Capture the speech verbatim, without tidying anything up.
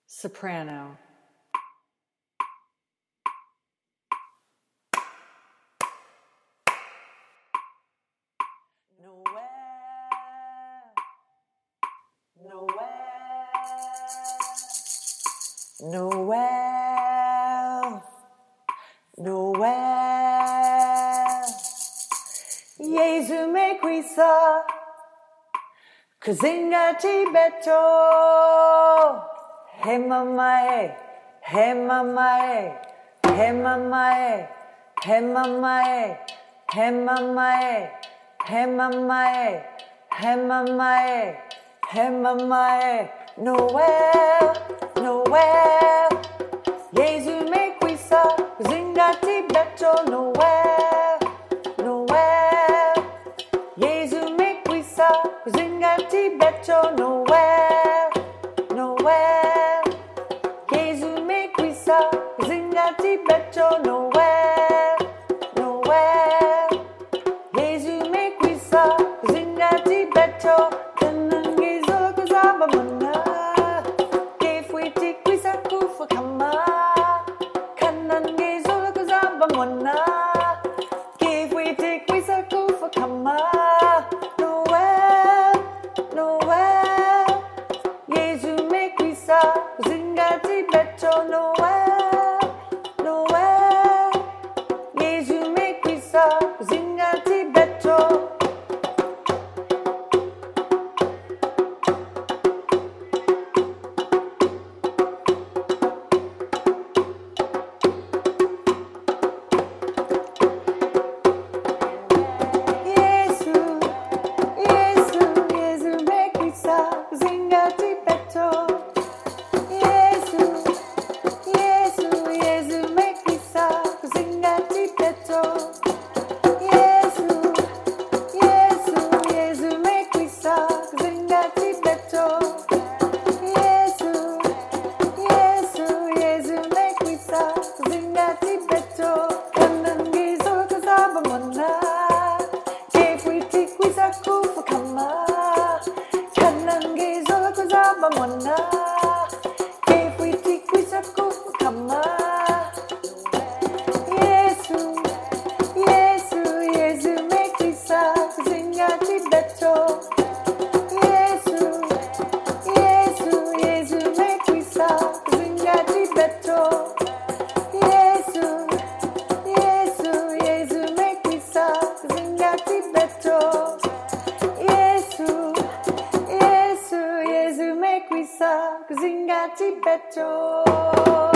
soprano, Noel, Noel, Noel, Noel. Jesu me quizá, Kuzinga Tibeto. Hey mamae, hey mamae, hey mamae, hey mamae, hey mamae, hey mamae, hey mamae, hey mamae. Noel, Noel. Jesu me quizá, Kuzinga Tibeto. Noel, Noel. Jesu me quizá, Kuzinga Tibeto. Noel, Noel. Jesu me quizá, Kuzinga Tibeto. Noel, Noel. Jesu me quizá, Kuzinga Tibeto. Kanangi zolo kuzaba mana. Kefuiti quizá kufa kama. Kanangi zolo kuzaba mana. Kefuiti quizá kufa kama. Noel, Noel. Jesu me quizá, Kuzinga Tibeto. Noel, Noel. Jesu me quizá, Kuzinga Tibeto. Jesu, Jesu, Jesu me quizá, Kuzinga Tibeto. Jesu, Jesu, Jesu me quizá, Kuzinga Tibeto. Jesu, Jesu, Jesu me quizá, Kuzinga Tibeto. Jesu, Jesu, Jesu me quizá, Kuzinga Tibeto. Kanangi zolo kuzaba mana. Kefuiti quizá kufa kama. Kanangi zolo kuzaba mana. Kefuiti quizá kufa kama. Jesu, Jesu, Jesu me quizá, Kuzinga Tibeto. Jesu, Jesu, Jesu me quizá, Kuzinga Tibeto. Jesu, Jesu, Jesu me quizá, Kuzinga Tibeto. Jesu, Jesu, Jesu me quizá, Kuzinga Tibeto.